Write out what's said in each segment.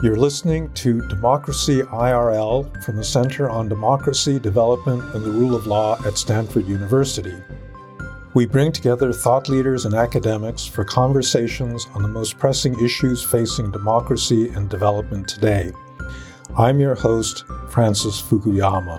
You're listening to Democracy IRL from the Center on Democracy, Development, and the Rule of Law at Stanford University. We bring together thought leaders and academics for conversations on the most pressing issues facing democracy and development today. I'm your host, Francis Fukuyama.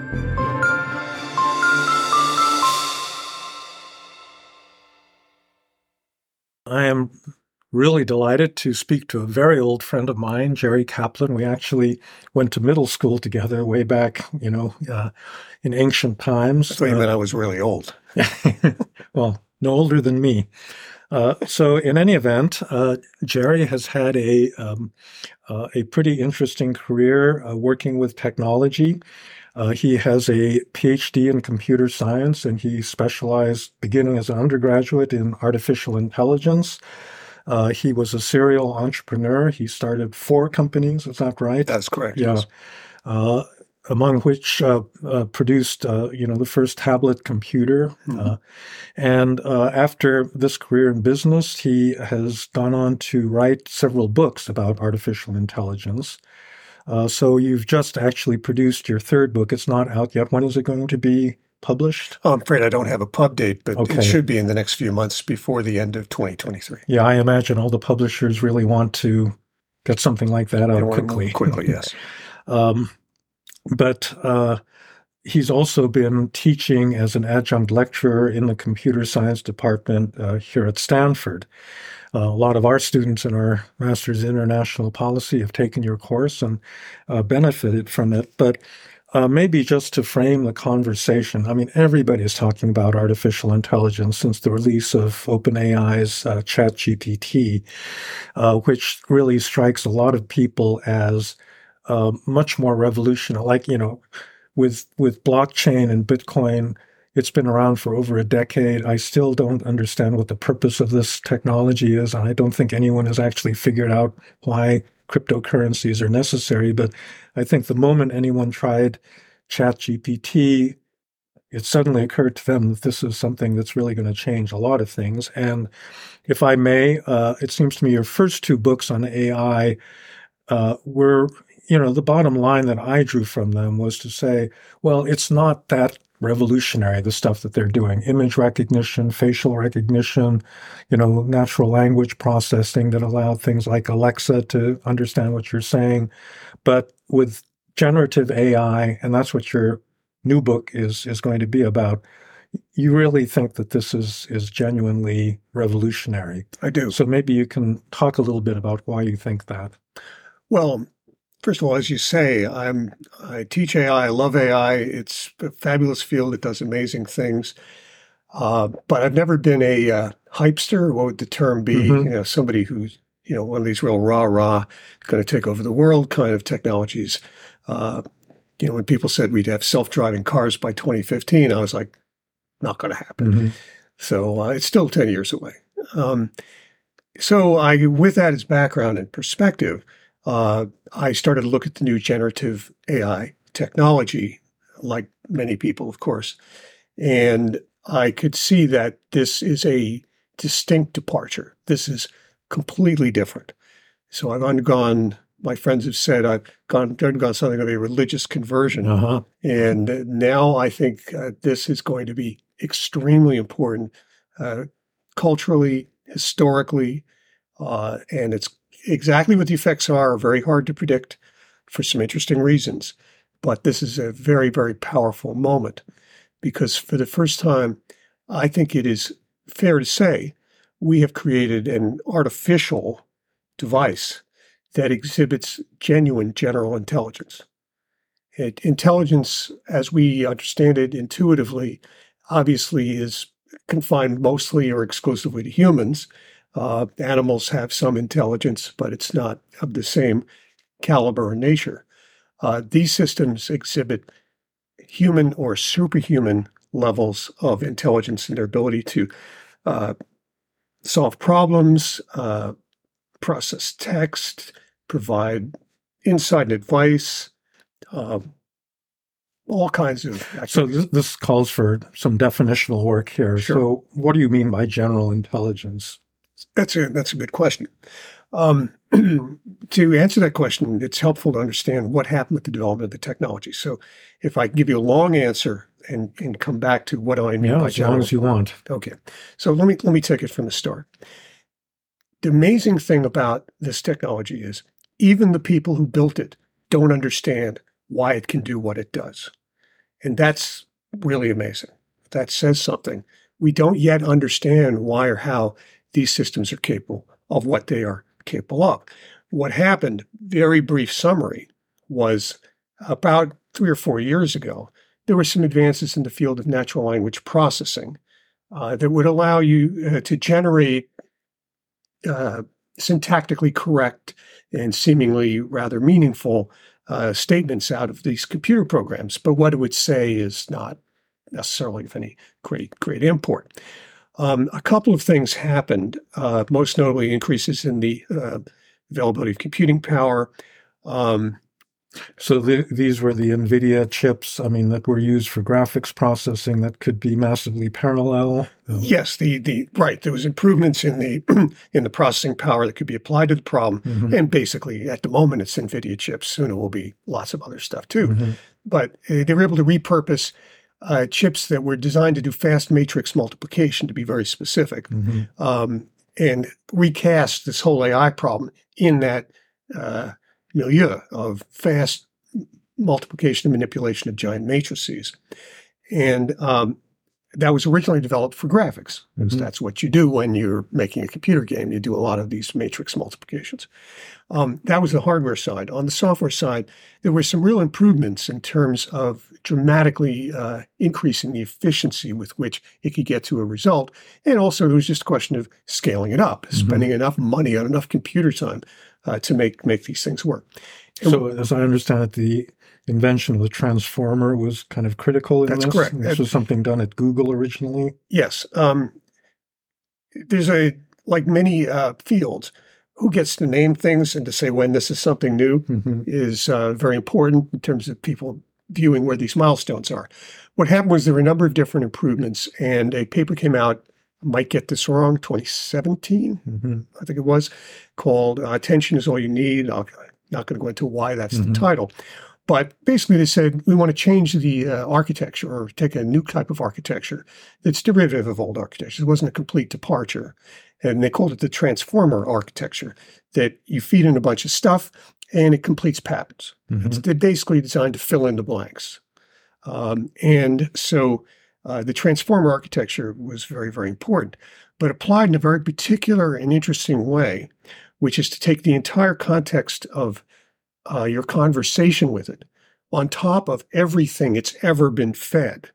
I am really delighted to speak to a very old friend of mine, Jerry Kaplan. We actually went to middle school together way back, in ancient times. I thought you meant I was really old. Well, no older than me. So in any event, Jerry has had a pretty interesting career working with technology. He has a PhD in computer science, and he specialized beginning as an undergraduate in artificial intelligence. He was a serial entrepreneur. He started 4 companies. Is that right? That's correct. Yeah. Yes. Among which produced, the first tablet computer. Mm-hmm. And after this career in business, he has gone on to write several books about artificial intelligence. So you've just actually produced your 3rd book. It's not out yet. When is it going to be published? I'm afraid I don't have a pub date, but Okay. It should be in the next few months before the end of 2023. Yeah, I imagine all the publishers really want to get something like that out quickly. Quickly, yes. But he's also been teaching as an adjunct lecturer in the computer science department here at Stanford. A lot of our students in our Master's in International Policy have taken your course and benefited from it. But maybe just to frame the conversation, I mean, everybody is talking about artificial intelligence since the release of OpenAI's ChatGPT, which really strikes a lot of people as much more revolutionary. Like, with blockchain and Bitcoin, it's been around for over a decade. I still don't understand what the purpose of this technology is, and I don't think anyone has actually figured out why cryptocurrencies are necessary. But I think the moment anyone tried ChatGPT, it suddenly occurred to them that this is something that's really going to change a lot of things. And if I may, it seems to me your first 2 books on AI were, the bottom line that I drew from them was to say, well, it's not that revolutionary, the stuff that they're doing. Image recognition, facial recognition, natural language processing that allowed things like Alexa to understand what you're saying. But with generative AI, and that's what your new book is going to be about, you really think that this is genuinely revolutionary. I do. So maybe you can talk a little bit about why you think that. Well, first of all, as you say, I teach AI. I love AI. It's a fabulous field. It does amazing things. But I've never been a hypester. What would the term be? Mm-hmm. Somebody who's, one of these real rah-rah, going to take over the world kind of technologies. When people said we'd have self-driving cars by 2015, I was like, not going to happen. Mm-hmm. So it's still 10 years away. With that as background and perspective, I started to look at the new generative AI technology, like many people, of course, and I could see that this is a distinct departure. This is completely different. So I've undergone, my friends have said, I've undergone something of a religious conversion. Uh-huh. And now I think this is going to be extremely important culturally, historically, and it's exactly what the effects are very hard to predict for some interesting reasons. But this is a very, very powerful moment because for the first time, I think it is fair to say we have created an artificial device that exhibits genuine general intelligence. Intelligence, as we understand it intuitively, obviously is confined mostly or exclusively to humans. Animals have some intelligence, but it's not of the same caliber and nature. These systems exhibit human or superhuman levels of intelligence in their ability to solve problems, process text, provide insight and advice, all kinds of activities. So this calls for some definitional work here. Sure. So what do you mean by general intelligence? That's a good question. to answer that question, it's helpful to understand what happened with the development of the technology. So if I give you a long answer and come back to what do I mean by as long as you want. Okay. So let me take it from the start. The amazing thing about this technology is even the people who built it don't understand why it can do what it does. And that's really amazing. That says something. We don't yet understand why or how these systems are capable of what they are capable of. What happened, very brief summary, was about 3 or 4 years ago, there were some advances in the field of natural language processing that would allow you to generate syntactically correct and seemingly rather meaningful statements out of these computer programs. But what it would say is not necessarily of any great import. A couple of things happened, most notably increases in the availability of computing power. So these were the NVIDIA chips, that were used for graphics processing that could be massively parallel. Yes, right. There was improvements in the in the processing power that could be applied to the problem. Mm-hmm. And basically, at the moment, it's NVIDIA chips. Soon it will be lots of other stuff too. Mm-hmm. But they were able to repurpose chips that were designed to do fast matrix multiplication, to be very specific, mm-hmm. And recast this whole AI problem in that milieu of fast multiplication and manipulation of giant matrices. And that was originally developed for graphics, because mm-hmm. that's what you do when you're making a computer game. You do a lot of these matrix multiplications. That was the hardware side. On the software side, there were some real improvements in terms of dramatically increasing the efficiency with which it could get to a result. And also, it was just a question of scaling it up, mm-hmm. spending enough money on enough computer time to make these things work. And so, as I understand it, the invention of the transformer was kind of critical in this? That's correct. This was something done at Google originally? Yes. There's like many fields, who gets to name things and to say when this is something new mm-hmm. is very important in terms of people viewing where these milestones are. What happened was there were a number of different improvements, and a paper came out, I might get this wrong, 2017, mm-hmm. I think it was, called Attention is All You Need. I'm not going to go into why that's mm-hmm. the title. But basically they said, we want to change the architecture or take a new type of architecture that's derivative of old architecture. It wasn't a complete departure. And they called it the transformer architecture, that you feed in a bunch of stuff and it completes patterns. Mm-hmm. It's basically designed to fill in the blanks. And so the transformer architecture was very, very important, but applied in a very particular and interesting way, which is to take the entire context of your conversation with it on top of everything it's ever been fed.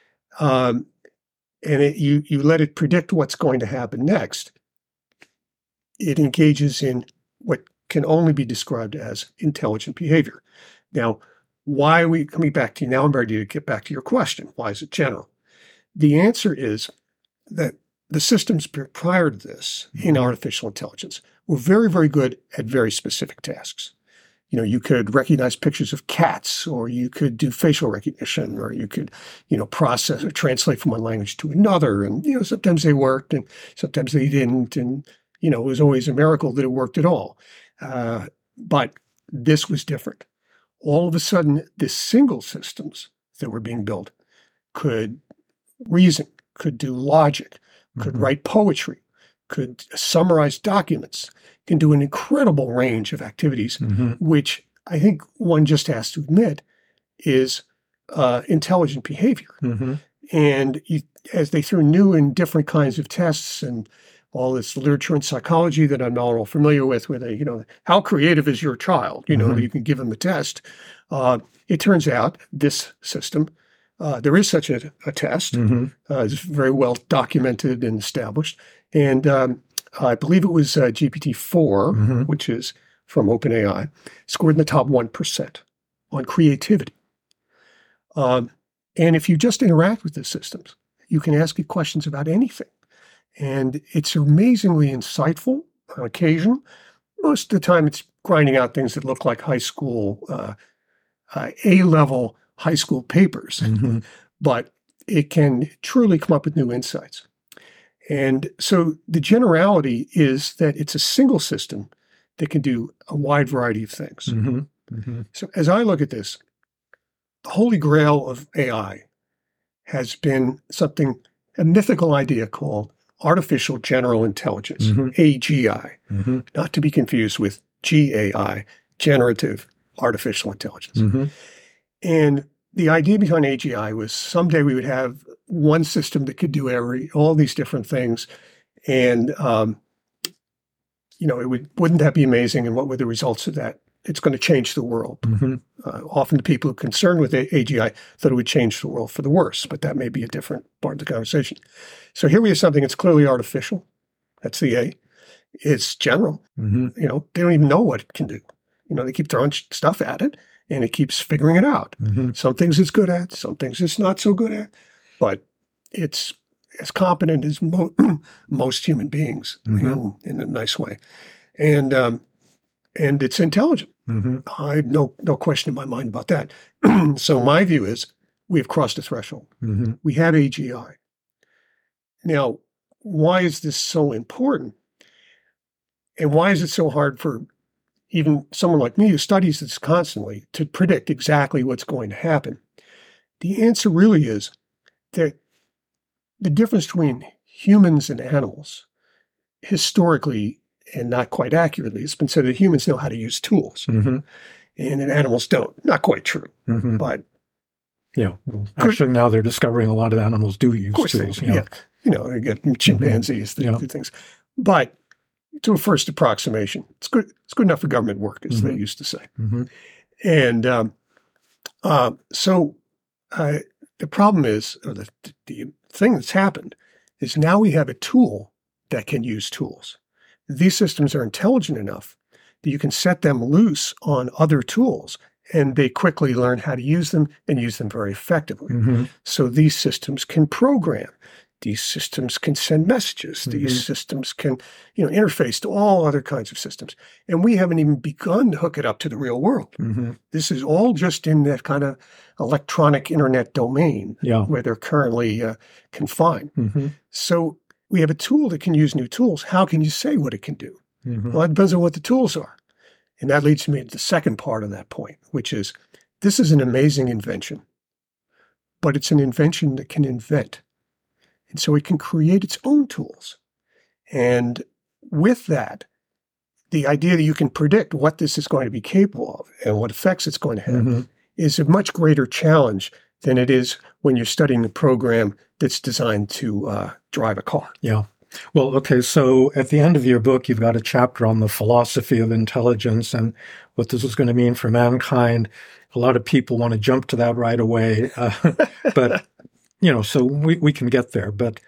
And you let it predict what's going to happen next. It engages in what can only be described as intelligent behavior. Now, why are we coming back to you? Now I'm ready to get back to your question. Why is it general? The answer is that the systems prior to this in artificial intelligence were very, very good at very specific tasks. You could recognize pictures of cats, or you could do facial recognition, or you could, process or translate from one language to another. And, sometimes they worked and sometimes they didn't. And, it was always a miracle that it worked at all. But this was different. All of a sudden, the single systems that were being built could reason, could do logic, could mm-hmm. write poetry, could summarize documents, can do an incredible range of activities, mm-hmm. which I think one just has to admit is intelligent behavior. Mm-hmm. And as they threw new and different kinds of tests and all this literature in psychology that I'm not all familiar with, where they, how creative is your child? Mm-hmm. You can give them a test. It turns out this system, there is such a test. Mm-hmm. It's very well documented and established. And I believe it was GPT-4, mm-hmm. which is from OpenAI, scored in the top 1% on creativity. And if you just interact with the systems, you can ask it questions about anything. And it's amazingly insightful on occasion. Most of the time, it's grinding out things that look like high school, A-level high school papers. Mm-hmm. But it can truly come up with new insights. And so the generality is that it's a single system that can do a wide variety of things. Mm-hmm. Mm-hmm. So as I look at this, the holy grail of AI has been a mythical idea called artificial general intelligence, Mm-hmm. AGI, Mm-hmm. not to be confused with GAI, generative artificial intelligence. Mm-hmm. And the idea behind AGI was someday we would have one system that could do all these different things. And, wouldn't that be amazing? And what were the results of that? It's going to change the world. Mm-hmm. Often the people concerned with AGI thought it would change the world for the worse, but that may be a different part of the conversation. So here we have something that's clearly artificial. That's the A. It's general. Mm-hmm. They don't even know what it can do. They keep throwing stuff at it, and it keeps figuring it out. Mm-hmm. Some things it's good at, some things it's not so good at, but it's as competent as most human beings, Mm-hmm. in a nice way. And it's intelligent. Mm-hmm. I have no question in my mind about that. So my view is we've crossed a threshold. Mm-hmm. We have AGI. Now, why is this so important? And why is it so hard for even someone like me who studies this constantly to predict exactly what's going to happen? The answer really is that the difference between humans and animals, historically and not quite accurately, it's been said that humans know how to use tools Mm-hmm. and that animals don't. Not quite true, Mm-hmm. but Yeah. Well, actually, now they're discovering a lot of animals do use of course tools. they do. Yeah. You get chimpanzees, Yeah. do things. But to a first approximation, it's good. It's good enough for government work, as they Mhm. used to say. Mm-hmm. And so the problem is, or the thing that's happened is now we have a tool that can use tools. These systems are intelligent enough that you can set them loose on other tools, and they quickly learn how to use them and use them very effectively. Mm-hmm. So these systems can program. These systems can send messages. Mhm. These systems can, interface to all other kinds of systems. And we haven't even begun to hook it up to the real world. Mm-hmm. This is all just in that kind of electronic internet domain Yeah. where they're currently confined. Mm-hmm. So we have a tool that can use new tools. How can you say what it can do? Mm-hmm. Well, it depends on what the tools are. And that leads me to the second part of that point, which is this is an amazing invention, but it's an invention that can invent. And so it can create its own tools. And with that, the idea that you can predict what this is going to be capable of and what effects it's going to have Mm-hmm. is a much greater challenge than it is when you're studying a program that's designed to drive a car. Yeah. Well, okay. So at the end of your book, you've got a chapter on the philosophy of intelligence and what this is going to mean for mankind. A lot of people want to jump to that right away. But, so we can get there. But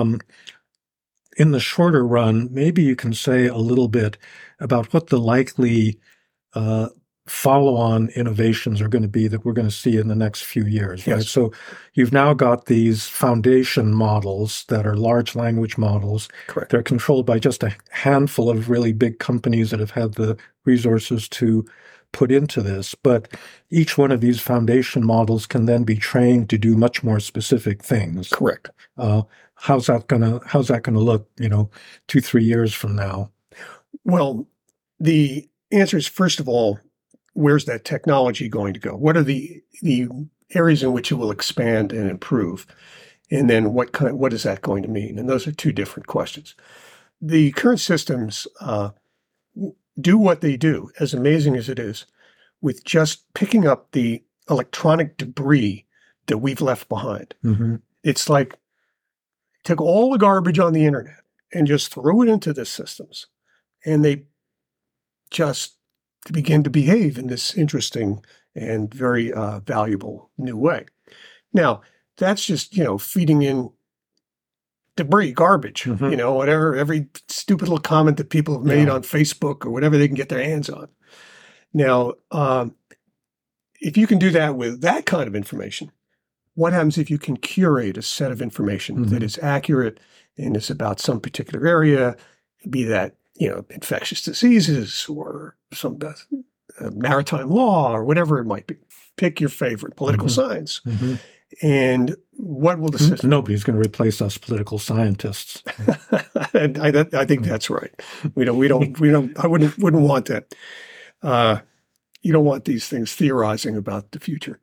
in the shorter run, maybe you can say a little bit about what the likely follow-on innovations are going to be that we're going to see in the next few years, right? Yes. So you've now got these foundation models that are large language models. Correct. They're controlled by just a handful of really big companies that have had the resources to put into this. But each one of these foundation models can then be trained to do much more specific things. Correct. How's that gonna look, 2-3 years from now? Well, the answer is, first of all, where's that technology going to go? What are the areas in which it will expand and improve? And then what is that going to mean? And those are two different questions. The current systems do what they do, as amazing as it is, with just picking up the electronic debris that we've left behind. Mm-hmm. It's like took all the garbage on the internet and just threw it into the systems, and they just begin to behave in this interesting and very valuable new way. Now, that's just, feeding in debris, garbage, Mhm. whatever, every stupid little comment that people have made Yeah. on Facebook or whatever they can get their hands on. Now, if you can do that with that kind of information, what happens if you can curate a set of information that Mhm. is accurate and is about some particular area, be that, infectious diseases or some maritime law or whatever it might be. Pick your favorite, political Mhm. science. Mm-hmm. And what will the system? Nobody's going to replace us political scientists. And I think that's right. We don't. I wouldn't want that. You don't want these things theorizing about the future.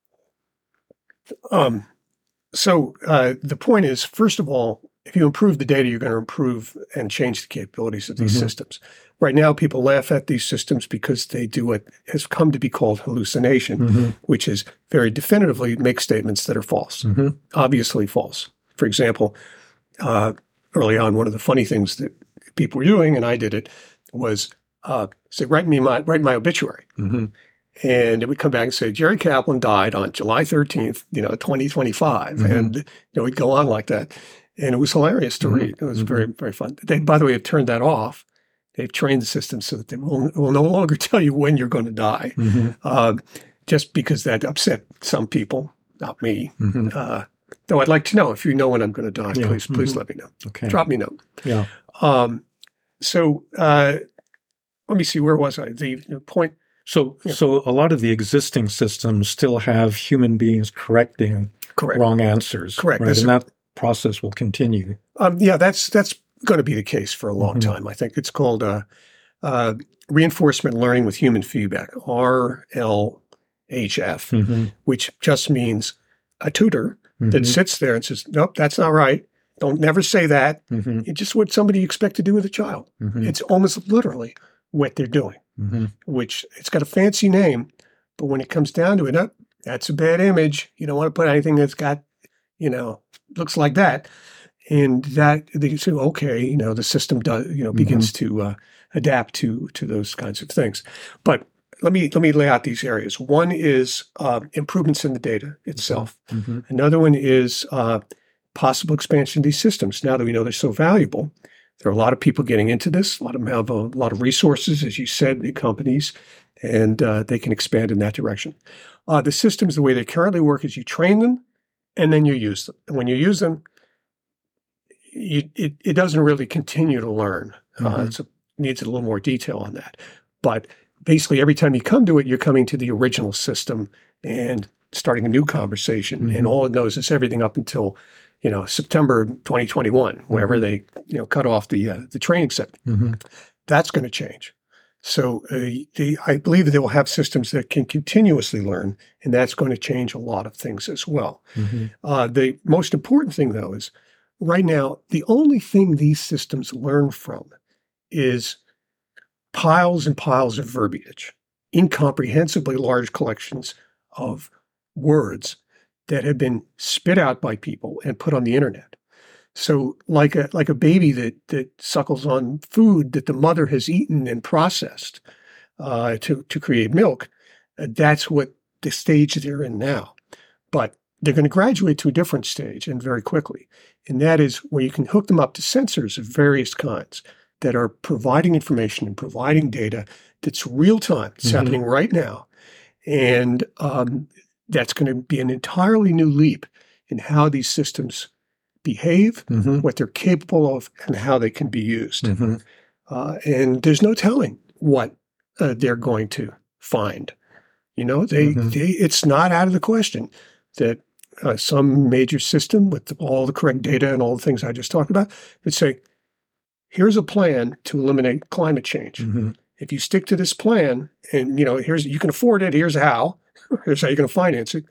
So the point is, first of all, if you improve the data, you're going to improve and change the capabilities of these systems. Right now, people laugh at these systems because they do what has come to be called hallucination, which is very definitively make statements that are false, obviously false. For example, early on, one of the funny things that people were doing, and I did it, was say, write my obituary. And it would come back and say, Jerry Kaplan died on July 13th, 2025. And we'd go on like that. And it was hilarious to read. It was very, very fun. They, by the way, have turned that off. They've trained the system so that they will no longer tell you when you're going to die, just because that upset some people, not me. Though I'd like to know if you know when I'm going to die, please let me know. Okay. Drop me a note. Yeah. So let me see, where was I? The point. So a lot of the existing systems still have human beings correcting wrong answers. Correct. Right? And that process will continue. That's going to be the case for a long time. I think it's called reinforcement learning with human feedback, RLHF, which just means a tutor that sits there and says, nope, that's not right. Don't never say that. It's just what somebody you expect to do with a child. It's almost literally what they're doing, which it's got a fancy name, but when it comes down to it, that's a bad image. You don't want to put anything that's got, looks like that. And that they say, okay, the system does, begins to adapt to those kinds of things. But let me lay out these areas. One is improvements in the data itself. Another one is possible expansion of these systems. Now that we know they're so valuable, there are a lot of people getting into this. A lot of them have a lot of resources, as you said, the companies, and they can expand in that direction. The systems, the way they currently work is you train them and then you use them. And when you use them, it doesn't really continue to learn. It needs a little more detail on that. But basically, every time you come to it, you're coming to the original system and starting a new conversation. And all it knows is everything up until September 2021, wherever they cut off the training set. That's going to change. So I believe that they will have systems that can continuously learn, and that's going to change a lot of things as well. The most important thing, though, is right now, the only thing these systems learn from is piles and piles of verbiage, incomprehensibly large collections of words that have been spit out by people and put on the internet. So like a baby that suckles on food that the mother has eaten and processed to create milk, that's what the stage they're in now. But they're going to graduate to a different stage, and very quickly. And that is where you can hook them up to sensors of various kinds that are providing information and providing data that's real time. It's happening right now. And that's going to be an entirely new leap in how these systems behave, what they're capable of, and how they can be used. And there's no telling what they're going to find. It's not out of the question that some major system with all the correct data and all the things I just talked about would say, here's a plan to eliminate climate change. If you stick to this plan and, you can afford it, here's how. Here's how you're going to finance it.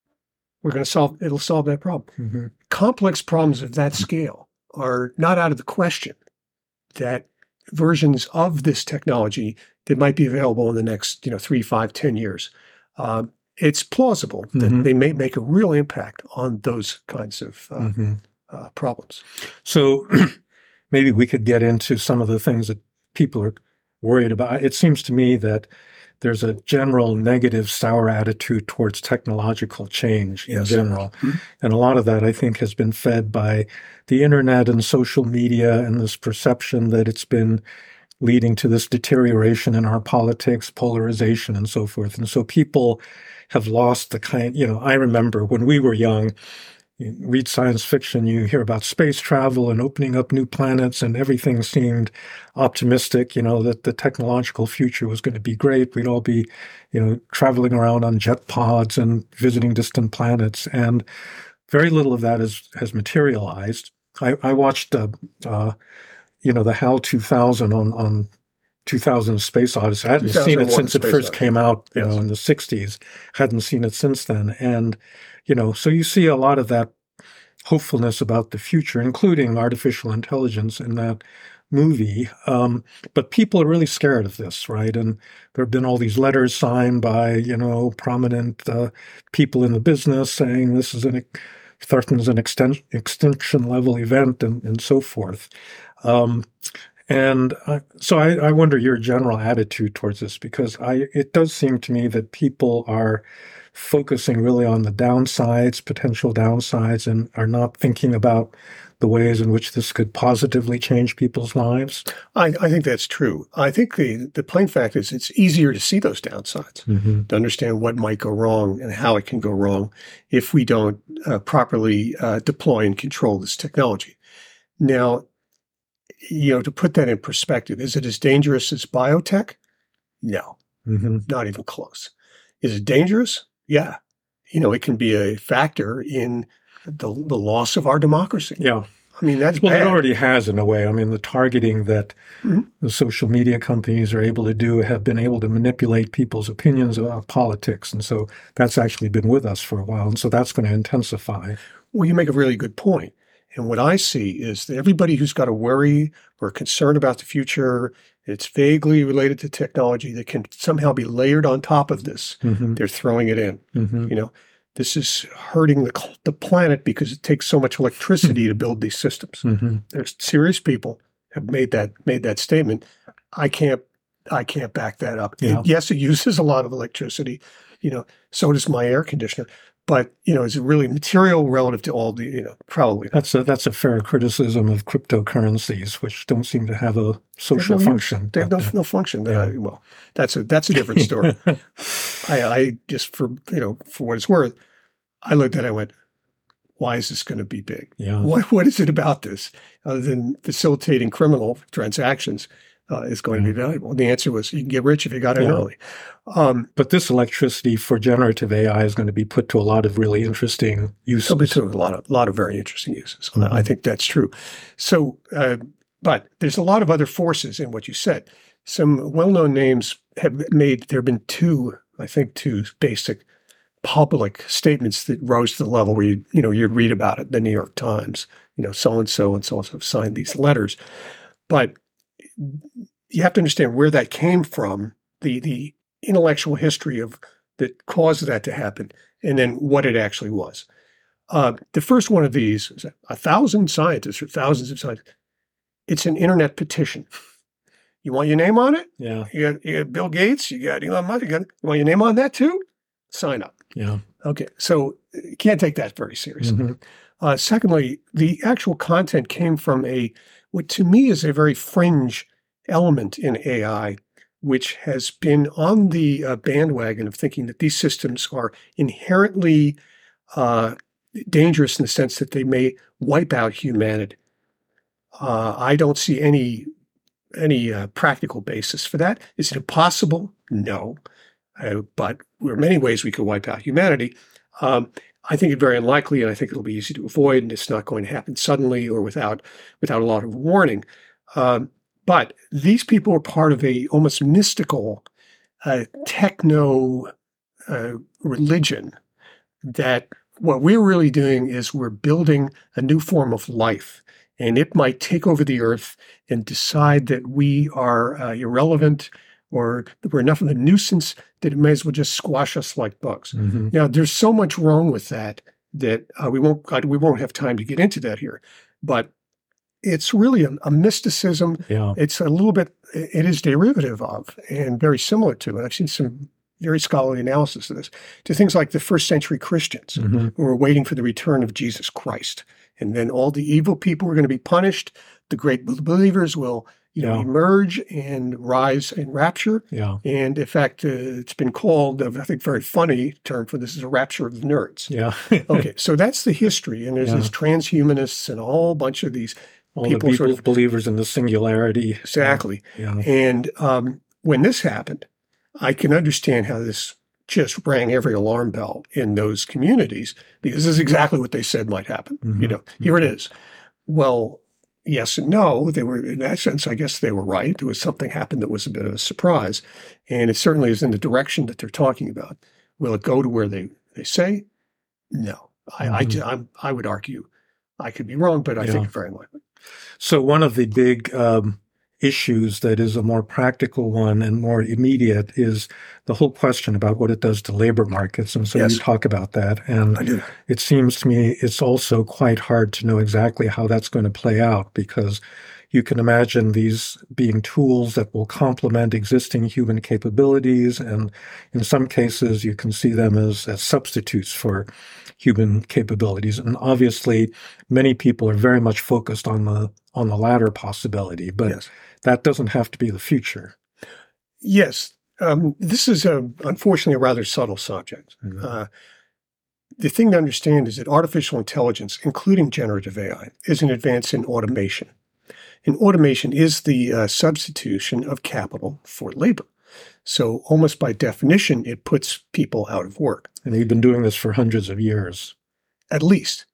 It'll solve that problem. Complex problems of that scale are not out of the question that versions of this technology that might be available in the next, 3, 5, 10 years. It's plausible that they may make a real impact on those kinds of problems. So maybe we could get into some of the things that people are worried about. It seems to me that there's a general negative, sour attitude towards technological change in general. And a lot of that, I think, has been fed by the internet and social media and this perception that it's been leading to this deterioration in our politics, polarization, and so forth. And so people have lost the kind, I remember when we were young, you read science fiction, you hear about space travel and opening up new planets, and everything seemed optimistic, that the technological future was going to be great. We'd all be, traveling around on jet pods and visiting distant planets. And very little of that has materialized. I watched, the HAL 2000 on 2000 Space Odyssey. I hadn't seen it 2001 since it Space first Odyssey. came out, Yes. in the 60s. Hadn't seen it since then. And, so you see a lot of that hopefulness about the future, including artificial intelligence in that movie. But people are really scared of this, right? And there have been all these letters signed by, prominent people in the business saying this is threatens an extinction level event and so forth. So I wonder your general attitude towards this, because it does seem to me that people are focusing really on the downsides, potential downsides, and are not thinking about the ways in which this could positively change people's lives. I think that's true. I think the plain fact is it's easier to see those downsides, to understand what might go wrong and how it can go wrong if we don't properly deploy and control this technology. Now, to put that in perspective, is it as dangerous as biotech? No, not even close. Is it dangerous? Yeah. It can be a factor in the loss of our democracy. Yeah. I mean, that's well, bad. It already has in a way. I mean, the targeting that the social media companies are able to do have been able to manipulate people's opinions about politics. And so that's actually been with us for a while. And so that's going to intensify. Well, you make a really good point. And what I see is that everybody who's got a worry or concern about the future, it's vaguely related to technology that can somehow be layered on top of this. They're throwing it in. This is hurting the planet because it takes so much electricity to build these systems. There's serious people have made that statement. I can't back that up. Yeah. Yes, it uses a lot of electricity. So does my air conditioner. But, is it really material relative to all the, probably not. That's a fair criticism of cryptocurrencies, which don't seem to have a social function. They have no function. Well, that's a different story. I just, for what it's worth, I looked at it, I went, why is this going to be big? Yeah. What is it about this other than facilitating criminal transactions is going to be valuable? And the answer was, you can get rich if you got in early. But this electricity for generative AI is going to be put to a lot of really interesting uses. It'll be to a lot of very interesting uses. I think that's true. So, but there's a lot of other forces in what you said. Some well-known names there have been two basic public statements that rose to the level where you'd read about it in the New York Times, so-and-so and so-and-so have signed these letters. But you have to understand where that came from, the intellectual history that caused that to happen, and then what it actually was. The first one of these is 1,000 scientists or thousands of scientists. It's an internet petition. You want your name on it? Yeah. You got Bill Gates, you got Elon Musk, you want your name on that too? Sign up. Yeah. Okay. So you can't take that very seriously. Secondly, the actual content came from what to me is a very fringe element in AI, which has been on the bandwagon of thinking that these systems are inherently dangerous in the sense that they may wipe out humanity. I don't see any practical basis for that. Is it impossible? No. But there are many ways we could wipe out humanity. I think it's very unlikely, and I think it'll be easy to avoid, and it's not going to happen suddenly or without a lot of warning. But these people are part of a almost mystical techno religion that what we're really doing is we're building a new form of life, and it might take over the earth and decide that we are irrelevant or that we're enough of a nuisance that it may as well just squash us like bugs. Now, there's so much wrong with that we won't have time to get into that here. But it's really a mysticism. Yeah. It's a little bit, it is derivative of and very similar to, and I've seen some very scholarly analysis of this, to things like the first century Christians who were waiting for the return of Jesus Christ. And then all the evil people were going to be punished. The great believers will emerge and rise in rapture. Yeah. And in fact, it's been called, I think, very funny term for this is a rapture of the nerds. Yeah. Okay. So that's the history. And there's these transhumanists and a whole bunch of these all people the sort of believers in the singularity. Exactly. Yeah. And when this happened, I can understand how this just rang every alarm bell in those communities because this is exactly what they said might happen. Here it is. Well, yes and no. They were, in that sense, I guess they were right. There was something happened that was a bit of a surprise. And it certainly is in the direction that they're talking about. Will it go to where they say? No. I would argue I could be wrong, but I think very likely. So one of the big issues that is a more practical one and more immediate is the whole question about what it does to labor markets. And so you talk about that. And I do. It seems to me it's also quite hard to know exactly how that's going to play out, because you can imagine these being tools that will complement existing human capabilities. And in some cases, you can see them as substitutes for human capabilities. And obviously, many people are very much focused on the latter possibility, but that doesn't have to be the future. Yes. This is, unfortunately, a rather subtle subject. Mm-hmm. The thing to understand is that artificial intelligence, including generative AI, is an advance in automation. And automation is the substitution of capital for labor. So almost by definition, it puts people out of work. And they've been doing this for hundreds of years. At least.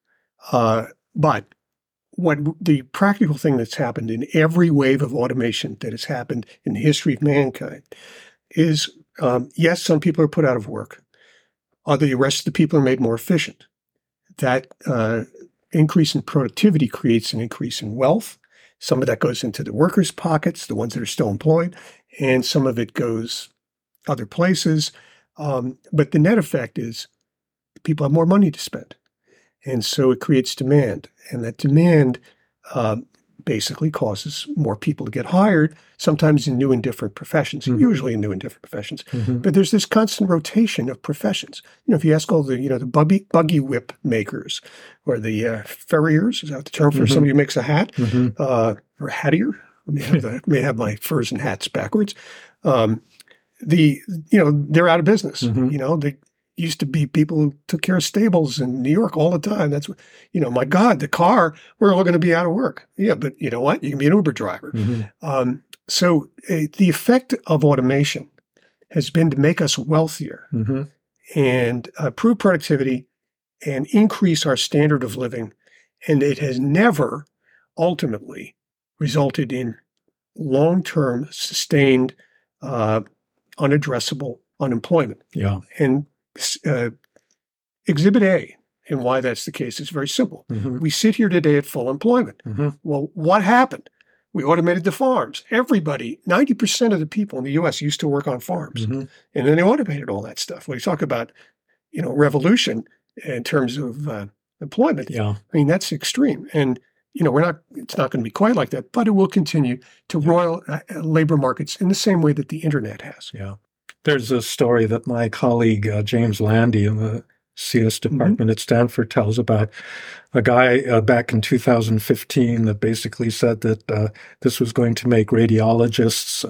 But what the practical thing that's happened in every wave of automation that has happened in the history of mankind is, yes, some people are put out of work. The rest of the people are made more efficient. That increase in productivity creates an increase in wealth. Some of that goes into the workers' pockets, the ones that are still employed, and some of it goes other places. But the net effect is people have more money to spend. And so it creates demand. And that demand basically causes more people to get hired, sometimes in new and different professions, usually in new and different professions. But there's this constant rotation of professions. You know, if you ask all the, the buggy whip makers or the farriers, is that the term for somebody who makes a hat? Or hattier? May have my furs and hats backwards. They're out of business. They used to be people who took care of stables in New York all the time. That's, my God, the car, we're all going to be out of work. Yeah, but you know what? You can be an Uber driver. So the effect of automation has been to make us wealthier and improve productivity and increase our standard of living. And it has never ultimately resulted in long-term, sustained, unaddressable unemployment. Yeah. And Exhibit A, and why that's the case, is very simple. We sit here today at full employment. Well, what happened? We automated the farms. Everybody, 90% of the people in the U.S. used to work on farms. And then they automated all that stuff. When you talk about, revolution in terms of employment, I mean, that's extreme. And, it's not going to be quite like that, but it will continue to roil labor markets in the same way that the internet has. Yeah. There's a story that my colleague, James Landy in the CS department at Stanford tells about a guy back in 2015 that basically said that this was going to make radiologists,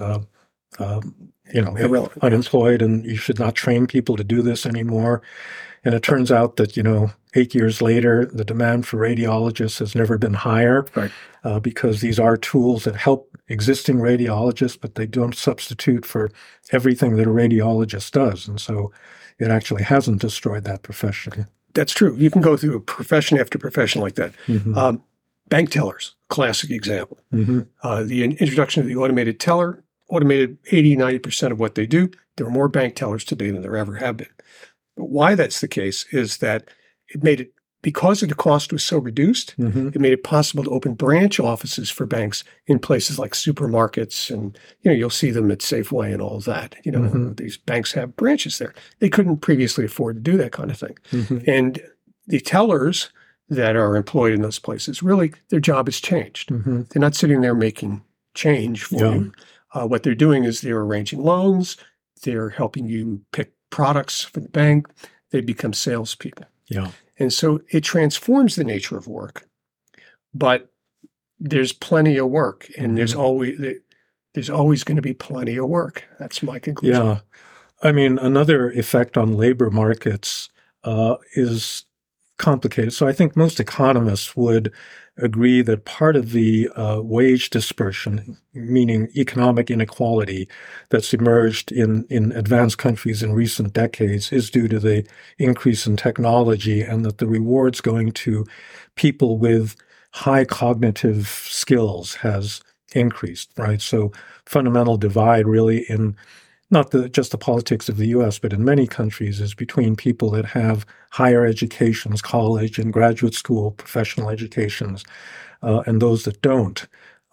unemployed, and you should not train people to do this anymore. And it turns out that, 8 years later, the demand for radiologists has never been higher because these are tools that help existing radiologists, but they don't substitute for everything that a radiologist does. And so it actually hasn't destroyed that profession. That's true. You can go through a profession after profession like that. Bank tellers, classic example. The introduction of the automated teller automated 80, 90% of what they do. There are more bank tellers today than there ever have been. But why that's the case is that it made it, because the cost was so reduced, it made it possible to open branch offices for banks in places like supermarkets. And, you'll see them at Safeway and all of that. These banks have branches there. They couldn't previously afford to do that kind of thing. And the tellers that are employed in those places, really, their job has changed. They're not sitting there making change for you. What they're doing is they're arranging loans. They're helping you pick products for the bank. They become salespeople. Yeah. And so it transforms the nature of work, but there's plenty of work, and there's always going to be plenty of work. That's my conclusion. Yeah. I mean, another effect on labor markets is complicated. So I think most economists would agree that part of the wage dispersion, meaning economic inequality that's emerged in advanced countries in recent decades, is due to the increase in technology, and that the rewards going to people with high cognitive skills has increased, right? So fundamental divide really in not just the politics of the US, but in many countries is between people that have higher educations, college and graduate school, professional educations, and those that don't.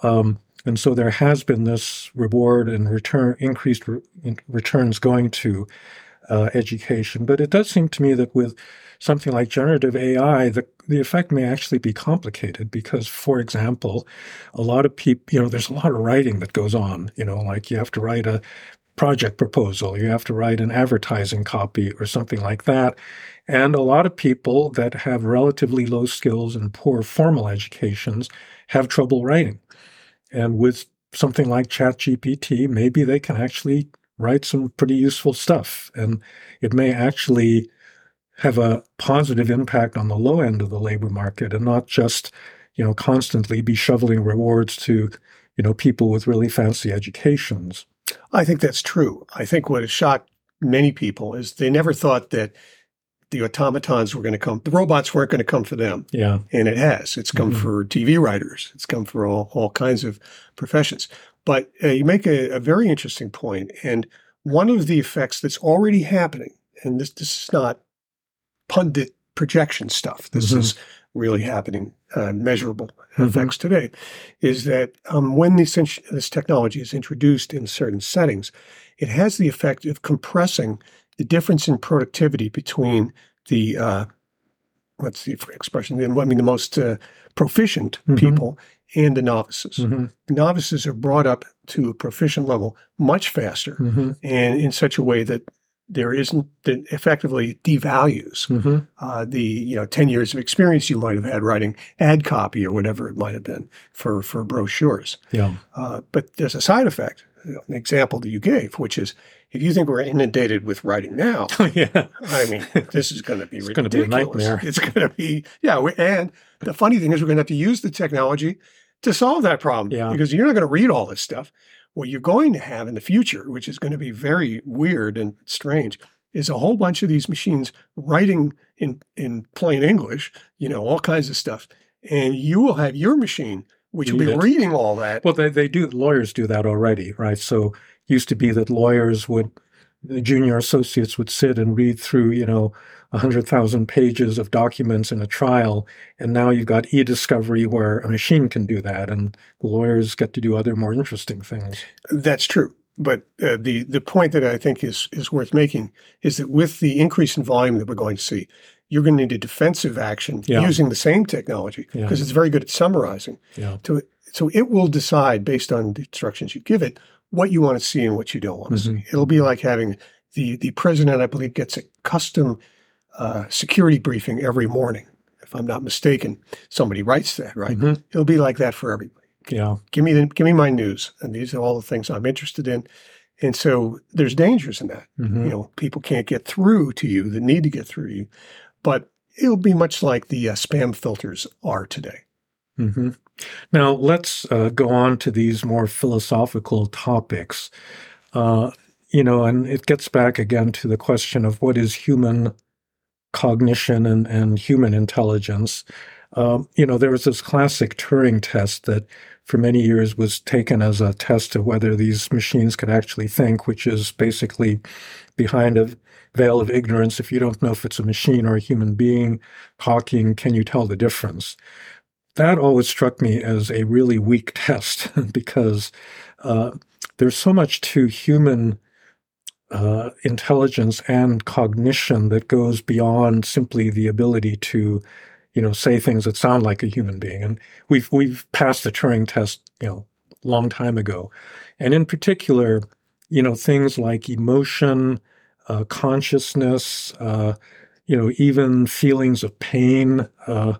And so there has been this reward and increased returns going to education. But it does seem to me that with something like generative AI, the effect may actually be complicated because, for example, a lot of people, there's a lot of writing that goes on, like you have to write a project proposal, you have to write an advertising copy or something like that. And a lot of people that have relatively low skills and poor formal educations have trouble writing. And with something like ChatGPT, maybe they can actually write some pretty useful stuff. And it may actually have a positive impact on the low end of the labor market and not just, constantly be shoveling rewards to, people with really fancy educations. I think that's true. I think what has shocked many people is they never thought that the automatons were going to come. The robots weren't going to come for them. Yeah. And it has. It's come for TV writers. It's come for all kinds of professions. But you make a very interesting point. And one of the effects that's already happening, and this is not pundit projection stuff. This is really happening, measurable effects today, is that when this technology is introduced in certain settings, it has the effect of compressing the difference in productivity between the, what's the expression? The most proficient people and the novices. The novices are brought up to a proficient level much faster and in such a way that that effectively devalues the 10 years of experience you might have had writing ad copy or whatever it might have been for brochures. Yeah. But there's a side effect, an example that you gave, which is if you think we're inundated with writing now, yeah. I mean, this is going to be ridiculous. It's going to be a nightmare. It's going to be, and the funny thing is we're going to have to use the technology to solve that problem because you're not going to read all this stuff. What you're going to have in the future, which is going to be very weird and strange, is a whole bunch of these machines writing in plain English, all kinds of stuff. And you will have your machine, which will be reading all that. Well, they do. Lawyers do that already, right? So it used to be that the junior associates would sit and read through, 100,000 pages of documents in a trial. And now you've got e-discovery where a machine can do that. And the lawyers get to do other more interesting things. That's true. But the point that I think is worth making is that with the increase in volume that we're going to see, you're going to need a defensive action using the same technology because it's very good at summarizing. Yeah. So it will decide based on the instructions you give it what you want to see and what you don't want to see. It'll be like having the president, I believe, gets a custom security briefing every morning. If I'm not mistaken, somebody writes that, right? It'll be like that for everybody. Yeah. Give me my news. And these are all the things I'm interested in. And so there's dangers in that. People can't get through to you that need to get through to you. But it'll be much like the spam filters are today. Now, let's go on to these more philosophical topics. And it gets back again to the question of what is human cognition and human intelligence. There was this classic Turing test that for many years was taken as a test of whether these machines could actually think, which is basically behind a veil of ignorance. If you don't know if it's a machine or a human being talking, can you tell the difference? That always struck me as a really weak test because there's so much to human intelligence and cognition that goes beyond simply the ability to, say things that sound like a human being. And we've passed the Turing test, long time ago. And in particular, things like emotion, consciousness, even feelings of pain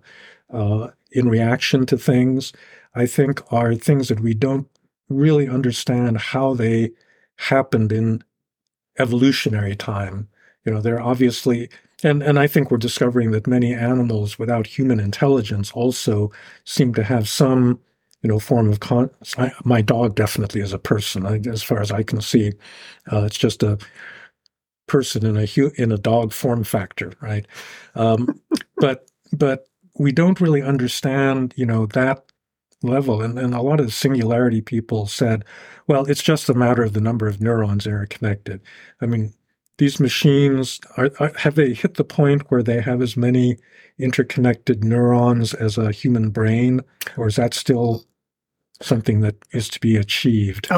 in reaction to things, I think are things that we don't really understand how they happened in evolutionary time. They're obviously, and I think we're discovering that many animals without human intelligence also seem to have some, form of my dog definitely is a person, as far as I can see. It's just a person in a dog form factor, right? But we don't really understand, that level. And a lot of the singularity people said, well, it's just a matter of the number of neurons that are connected. I mean, these machines, have they hit the point where they have as many interconnected neurons as a human brain, or is that still something that is to be achieved?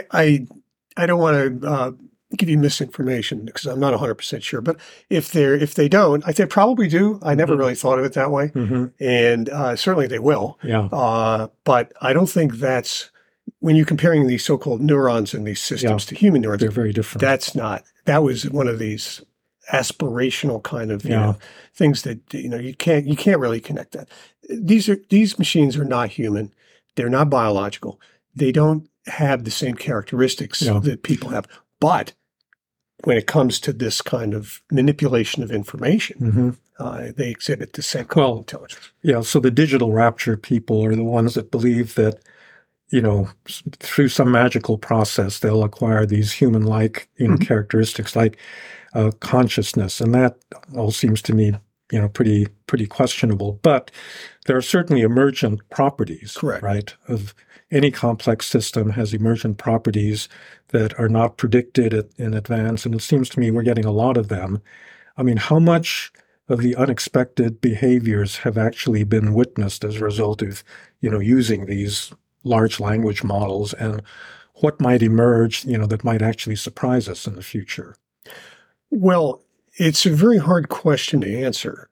I don't want to give you misinformation because I'm not 100% sure. But if they don't, I think they probably do. I never really thought of it that way, and certainly they will. Yeah. But I don't think that's when you're comparing these so-called neurons in these systems to human neurons. They're very different. That was one of these aspirational kind of things that you can't really connect that. These machines are not human. They're not biological. They don't have the same characteristics that people have. But when it comes to this kind of manipulation of information, they exhibit the same kind of intelligence. Yeah. So the digital rapture people are the ones that believe that, through some magical process, they'll acquire these human-like, characteristics like consciousness. And that all seems to me, pretty questionable. But there are certainly emergent properties, correct, right? Of any complex system has emergent properties that are not predicted in advance. And it seems to me we're getting a lot of them. I mean, how much of the unexpected behaviors have actually been witnessed as a result of, using these large language models, and what might emerge, that might actually surprise us in the future? Well, it's a very hard question to answer.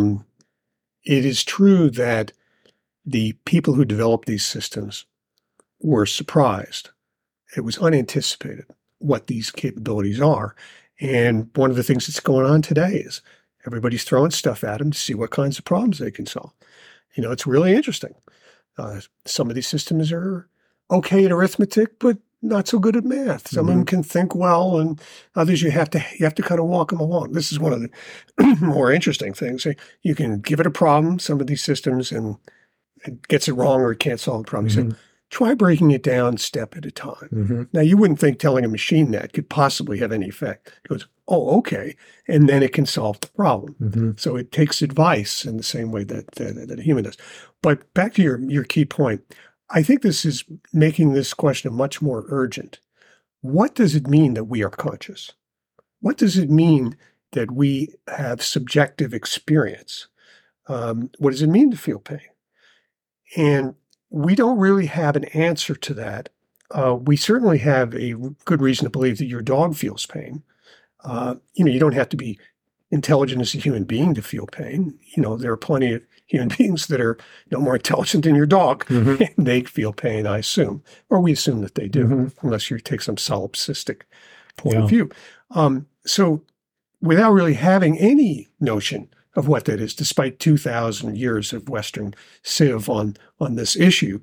It is true that the people who developed these systems were surprised. It was unanticipated what these capabilities are. And one of the things that's going on today is everybody's throwing stuff at them to see what kinds of problems they can solve. It's really interesting. Some of these systems are okay at arithmetic, but not so good at math. Some of them can think well, and others you have to kind of walk them along. This is one of the more interesting things. You can give it a problem, some of these systems, and it gets it wrong or it can't solve the problem. You say, try breaking it down step at a time. Now, you wouldn't think telling a machine that could possibly have any effect. It goes, oh, okay, and then it can solve the problem. So it takes advice in the same way that a human does. But back to your key point, I think this is making this question much more urgent. What does it mean that we are conscious? What does it mean that we have subjective experience? What does it mean to feel pain? And we don't really have an answer to that. We certainly have a good reason to believe that your dog feels pain. You don't have to be intelligent as a human being to feel pain. There are plenty of human beings that are more intelligent than your dog, and they feel pain, I assume, or we assume that they do, unless you take some solipsistic point of view. So without really having any notion of what that is, despite 2,000 years of Western civ on this issue,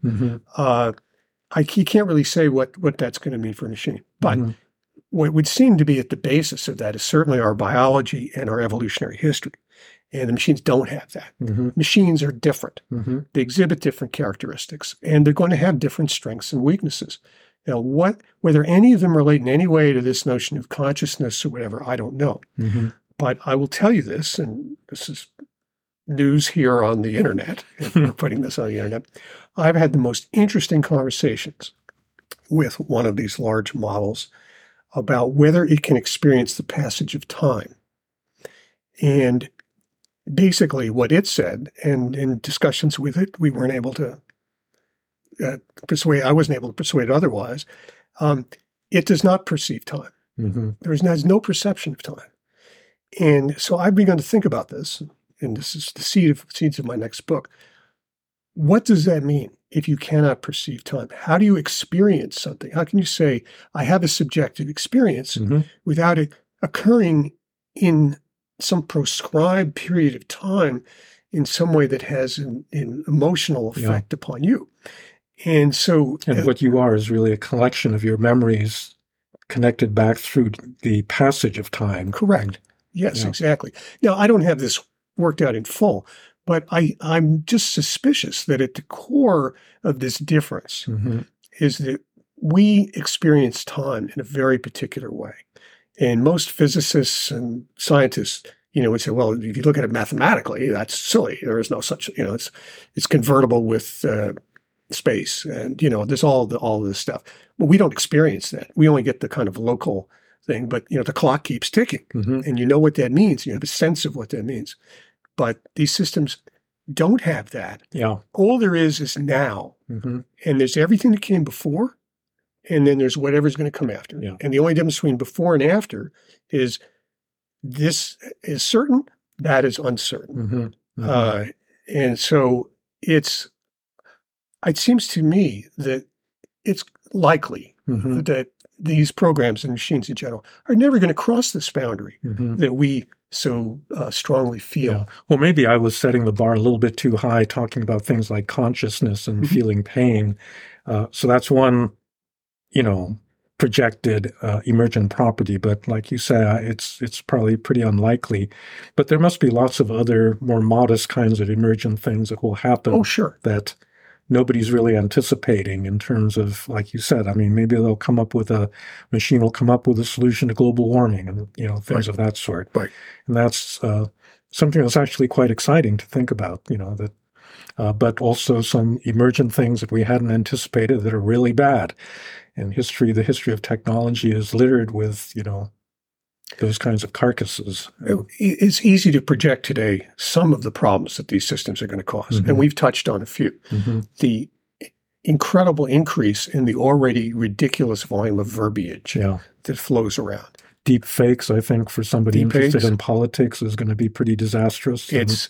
you can't really say what that's going to mean for a machine. But what would seem to be at the basis of that is certainly our biology and our evolutionary history. And the machines don't have that. Machines are different. They exhibit different characteristics, and they're going to have different strengths and weaknesses. Now, whether any of them relate in any way to this notion of consciousness or whatever, I don't know. But I will tell you this, and this is news here on the internet, if we're putting this on the internet. I've had the most interesting conversations with one of these large models about whether it can experience the passage of time. And basically what it said, and in discussions with it, we weren't able to I wasn't able to persuade it otherwise. It does not perceive time. There is no perception of time. And so I've begun to think about this, and this is the seeds of my next book. What does that mean if you cannot perceive time? How do you experience something? How can you say, I have a subjective experience without it occurring in some proscribed period of time in some way that has an emotional effect upon you? And so... And what you are is really a collection of your memories connected back through the passage of time. Correct. Yes, exactly. Now, I don't have this worked out in full, but I'm just suspicious that at the core of this difference is that we experience time in a very particular way. And most physicists and scientists we say, well, if you look at it mathematically, that's silly. There is no such, it's convertible with space, and there's all this stuff. But we don't experience that. We only get the kind of local thing. But the clock keeps ticking, and you know what that means. You have a sense of what that means. But these systems don't have that. Yeah. All there is now, and there's everything that came before, and then there's whatever's going to come after. Yeah. And the only difference between before and after is this is certain, that is uncertain. And so it seems to me that it's likely that these programs and machines in general are never going to cross this boundary that we so strongly feel. Yeah. Well, maybe I was setting the bar a little bit too high, talking about things like consciousness and feeling pain. So that's one, projected emergent property. But like you say, it's probably pretty unlikely. But there must be lots of other more modest kinds of emergent things that will happen. Oh, sure. That nobody's really anticipating in terms of, like you said, I mean, maybe a machine will come up with a solution to global warming and, things of that sort. Right. And that's something that's actually quite exciting to think about, but also some emergent things that we hadn't anticipated that are really bad. And the history of technology is littered with, those kinds of carcasses. It's easy to project today some of the problems that these systems are going to cause. And we've touched on a few. The incredible increase in the already ridiculous volume of verbiage that flows around. Deep fakes, I think, for somebody interested in politics is going to be pretty disastrous. It's,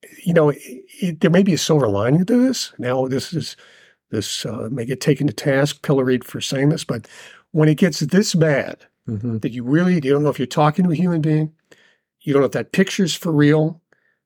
there may be a silver lining to this. Now, this may get taken to task, pilloried for saying this, but when it gets this bad, that you don't know if you're talking to a human being, you don't know if that picture's for real,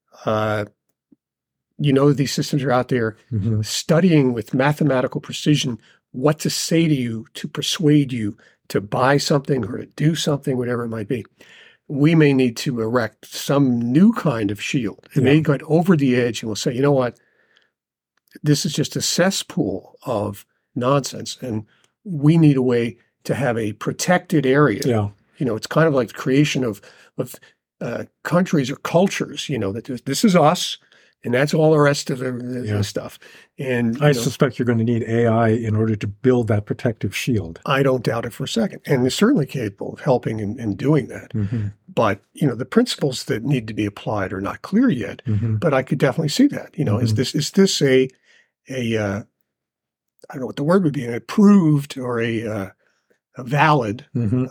these systems are out there studying with mathematical precision what to say to you to persuade you to buy something or to do something, whatever it might be. We may need to erect some new kind of shield. It may get over the edge and we'll say, you know what, this is just a cesspool of nonsense, and we need a way to have a protected area. Yeah. It's kind of like the creation of countries or cultures, that this is us, and that's all the rest of the stuff. And I suspect you're going to need AI in order to build that protective shield. I don't doubt it for a second. And they're certainly capable of helping in doing that. But, the principles that need to be applied are not clear yet. But I could definitely see that. Is this a I don't know what the word would be, an approved or a valid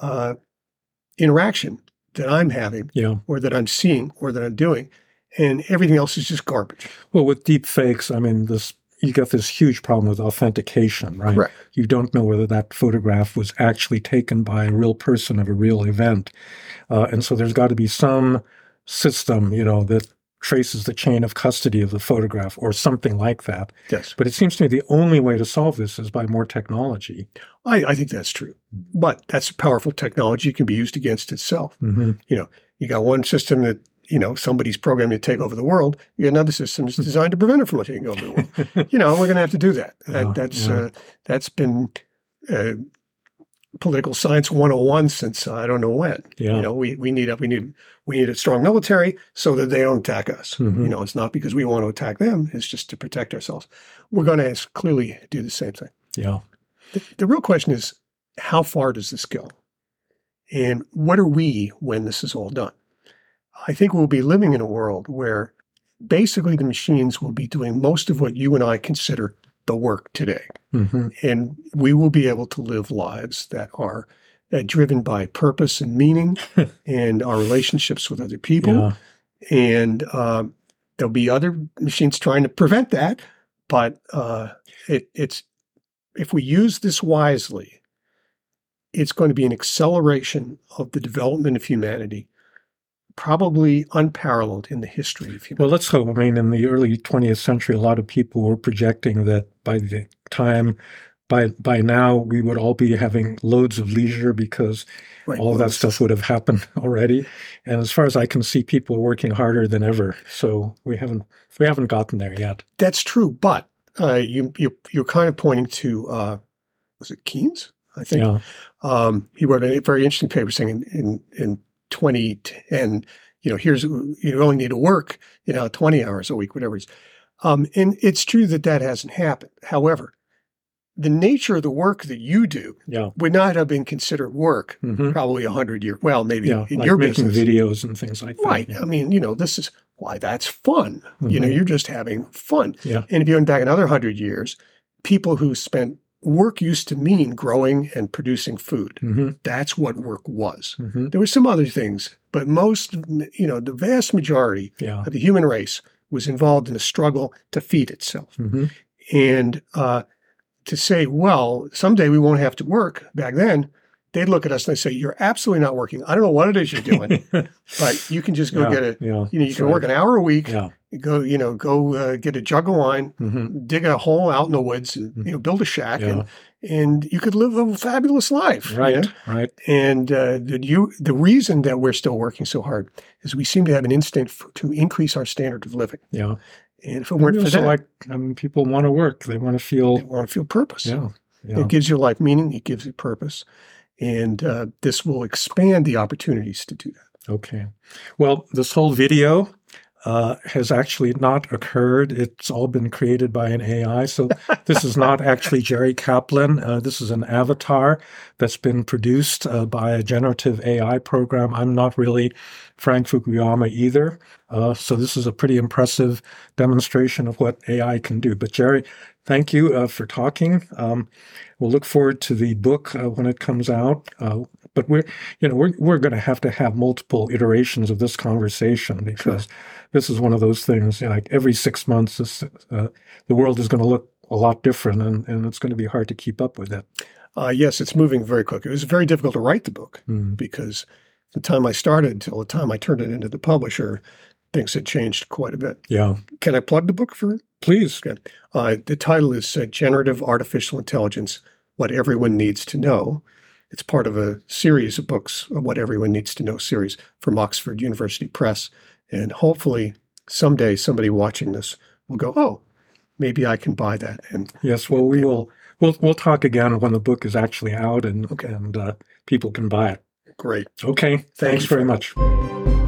interaction that I'm having or that I'm seeing or that I'm doing, and everything else is just garbage. Well, with deep fakes, I mean, you got this huge problem with authentication, right? Correct. You don't know whether that photograph was actually taken by a real person of a real event. And so there's got to be some system, that traces the chain of custody of the photograph or something like that. Yes. But it seems to me the only way to solve this is by more technology. I think that's true. But that's a powerful technology. It can be used against itself. You got one system that, somebody's programming to take over the world. You got another system that's designed to prevent it from taking over the world. We're going to have to do that. That's been political science 101 since I don't know when. We need a strong military so that they don't attack us. It's not because we want to attack them. It's just to protect ourselves. We're going to clearly do the same thing. Yeah. The real question is, how far does this go? And what are we when this is all done? I think we'll be living in a world where basically the machines will be doing most of what you and I consider the work today. And we will be able to live lives that are driven by purpose and meaning and our relationships with other people. And there'll be other machines trying to prevent that. But it's if we use this wisely, it's going to be an acceleration of the development of humanity, probably unparalleled in the history of humanity. Well, let's hope. I mean, in the early 20th century, a lot of people were projecting that by now, we would all be having loads of leisure because all of that stuff would have happened already. And as far as I can see, people are working harder than ever. So we haven't gotten there yet. That's true. But you're kind of pointing to, was it Keynes? I think. He wrote a very interesting paper saying in 2010, here's, you only need to work, 20 hours a week, whatever it is. And it's true that hasn't happened. However, the nature of the work that you do would not have been considered work probably 100 years. Well, maybe in like your making business. videos and things like that. Right. I mean, this is why that's fun. You're just having fun. Yeah. And if you went back another 100 years, people who spent work used to mean growing and producing food. That's what work was. There were some other things, but the vast majority of the human race was involved in a struggle to feed itself. And to say, well, someday we won't have to work, back then, they'd look at us and they'd say, you're absolutely not working. I don't know what it is you're doing, but you can just go get you can work an hour a week, go get a jug of wine, dig a hole out in the woods, and, build a shack, and you could live a fabulous life. Right, right. And the reason that we're still working so hard is we seem to have an instinct to increase our standard of living. Yeah. And if it weren't for that, people want to work. They want to feel purpose. Yeah. It gives your life meaning. It gives it purpose. And this will expand the opportunities to do that. Okay. Well, this whole video has actually not occurred. It's all been created by an AI. So this is not actually Jerry Kaplan. This is an avatar that's been produced by a generative AI program. I'm not really Frank Fukuyama either. So this is a pretty impressive demonstration of what AI can do. But Jerry, thank you for talking. We'll look forward to the book when it comes out. But we're going to have multiple iterations of this conversation because this is one of those things. Like every 6 months, the world is going to look a lot different, and it's going to be hard to keep up with it. Yes, it's moving very quick. It was very difficult to write the book because the time I started till the time I turned it into the publisher, things had changed quite a bit. Yeah. Can I plug the book for? Please. Good. The title is Generative Artificial Intelligence: What Everyone Needs to Know. It's part of a series of books, a What Everyone Needs to Know series from Oxford University Press. And hopefully someday somebody watching this will go, oh, maybe I can buy that. And yes, well, we'll talk again when the book is actually out and people can buy it. Great. Okay. Thanks very much.